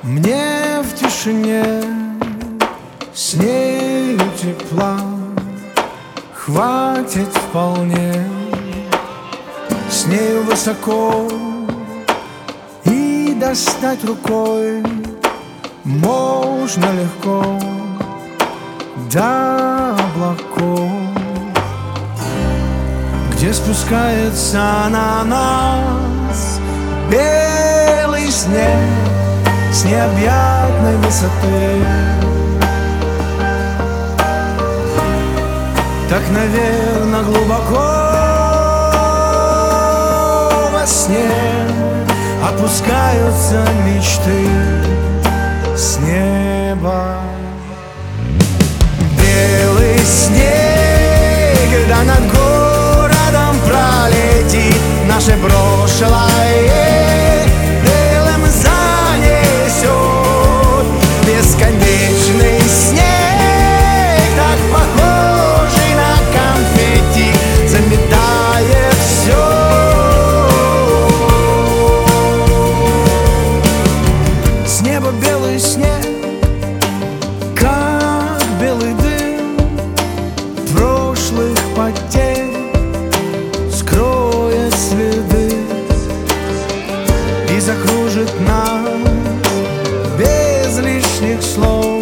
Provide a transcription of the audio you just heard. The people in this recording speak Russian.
Мне в тишине с нею тепла хватит вполне. С нею высоко и достать рукой можно легко до облаков, где спускается на нас белый снег с необъятной высоты. Так, наверно, глубоко во сне опускаются мечты с неба. Белый снег, когда над городом пролетит наше прошлое, белым занесет бесконечный снег, так похожий на конфетти, заметает все. С неба белый снег, как белый дым прошлых потерь, скроет следы и закружит нас без лишних слов.